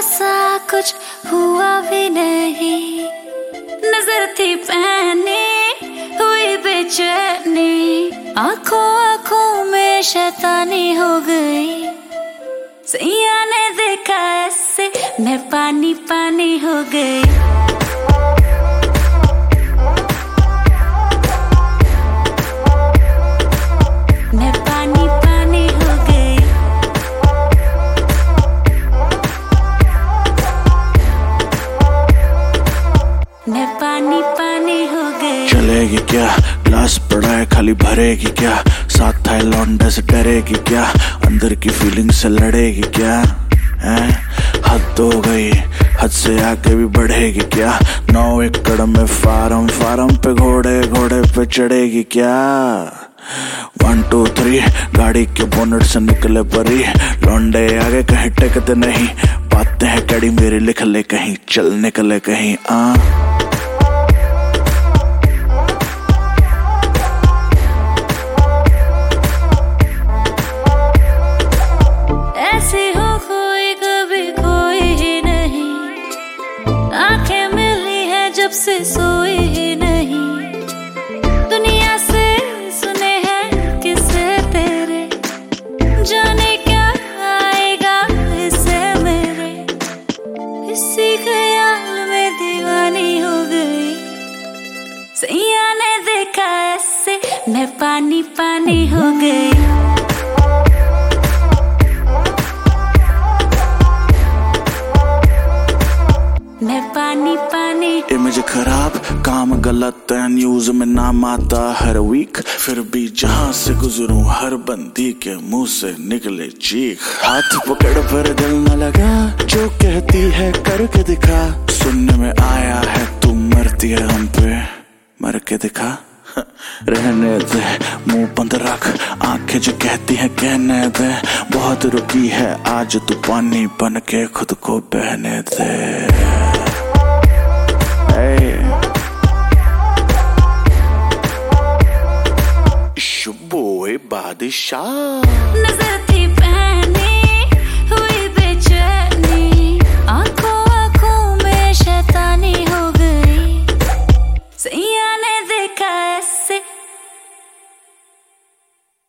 ऐसा कुछ हुआ भी नहीं, नजर थी पहनी हुई बेचैनी, आंखों आंखों में शैतानी हो गई। सैया ने देखा ऐसे मैं पानी पानी हो गई। मैं पानी पानी हो गई। मैं पानी पानी हो गई। चलेगी क्या, ग्लास पड़ा है खाली भरेगी क्या, साथ था लौंडे से डरेगी क्या, अंदर की फीलिंग से लड़ेगी क्या, हैं? हद हो गई, हद से आगे भी बढ़ेगी क्या, 9 एकड़ में फार्म, फार्म पे घोड़े, घोड़े पे चढ़ेगी क्या। 1 2 3 गाड़ी के बोनट से निकले परी, लौंडे आगे कहीं टेकते नहीं, बातें हैं कड़ी मेरी लिख ले कहीं, चल निकले कहीं। ऐसी हो कोई कभी कोई ही नहीं, आंखें मिली है जब से सोई ही नहीं, दुनिया से सुने हैं किस्से तेरे, जाने क्या आएगा इससे मेरे, इसी ख्याल में दीवानी हो गई। सैया ने देखा ऐसे मैं पानी पानी हो गई। मैं पानी पानी। इमेज खराब, काम गलत है, न्यूज में नाम आता हर वीक, फिर भी जहां से गुजरूं हर बंदी के मुंह से निकले चीख। हाथ पकड़ पर दिल न लगा, जो कहती है करके दिखा, सुनने में आया है तू मरती है हम पे, मर के दिखा। रहने दे, मुंह बंद रख, आंखें जो कहती हैं कहने दे, बहुत रुकी है आज तू पानी बन के खुद को बहने दे। It's your boy बादशाह।